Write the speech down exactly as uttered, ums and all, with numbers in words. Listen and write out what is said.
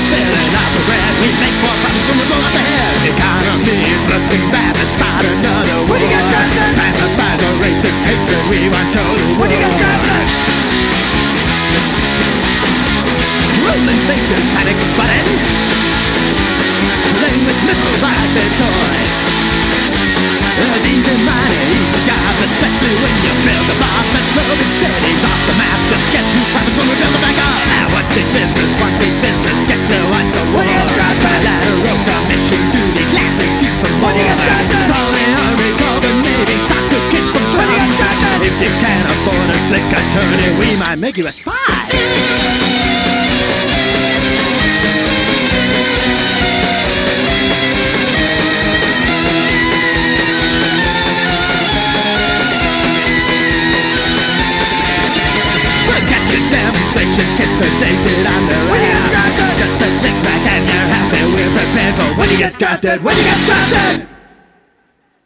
spilling out the bread. We make more profits when we blow up the head. The economy is looking bad, let's start another war. When you get drafted, magnifies a racist hatred, we want total war. when you get drafted, rolling fingers, panic buttons, playing with missiles like they're toys. It's easy money, easy jobs, especially when you build the bombs and moving cities off the map. Just guess who profits when we build them back up? Now one big business, one big business, get to once a war. When you get drafted, lateral commission duties, laughing steep from when you get drafted, call the army, call the navy, stock the kids from when you get slums. drafted, If you can't afford a slick attorney, we might make you a spy. Demonstrations, kids a day sit on the when you get drafted, just a six pack and you're happy. We're prepared for when you get drafted, when you get drafted.